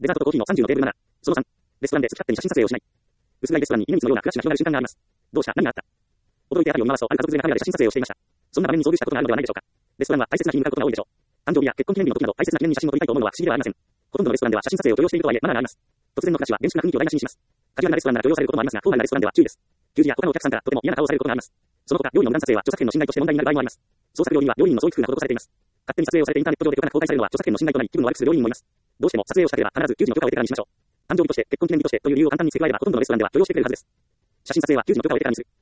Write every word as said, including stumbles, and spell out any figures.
デザートとコーヒーのさんじゅうのテーブルなな。そのさん。レストランで好き勝手に写真撮影をしない。薄暗いレストランに犬道のようなクラッシュが広がる瞬間があります。どうした何があった？驚いて辺りを見回すと、ある家族連れがカメラで写真撮影をしていました。そんな場面に遭遇したことがあるのではないでしょうか。レストランは大切な日に向かうことが多いでしょう。誕生日や結婚記念日の時など大切な記念に写真を撮りたいと思うのは不思議ではありません。ほとんどのレストランでは写真撮影を許容しているとはいえマナーがあります。突然のクラッシュは厳粛な雰囲気を台無しにします。カジュアルなレストランなら許容されることもありますが、フォーマルなレストランでは注意です。給仕や他のお客さんからとても嫌な顔をされることがあります。その他、料理の無断撮影は著作権の侵害として問題になる場合もあります。創作料理は料理人の創意工夫が施されています。勝手に撮影をされてインターネット上で許可なく公開されるのは著作権の侵害となり、気分を悪くする料理人もいます。どうしても撮影をしたければ必ず給仕の許可を得てからにしましょう。誕生日として、結婚記念日としてという理由を簡単に付け加えればほとんどのレストランでは許容してくれるはずです。写真撮影は給仕の許可を得てからにする。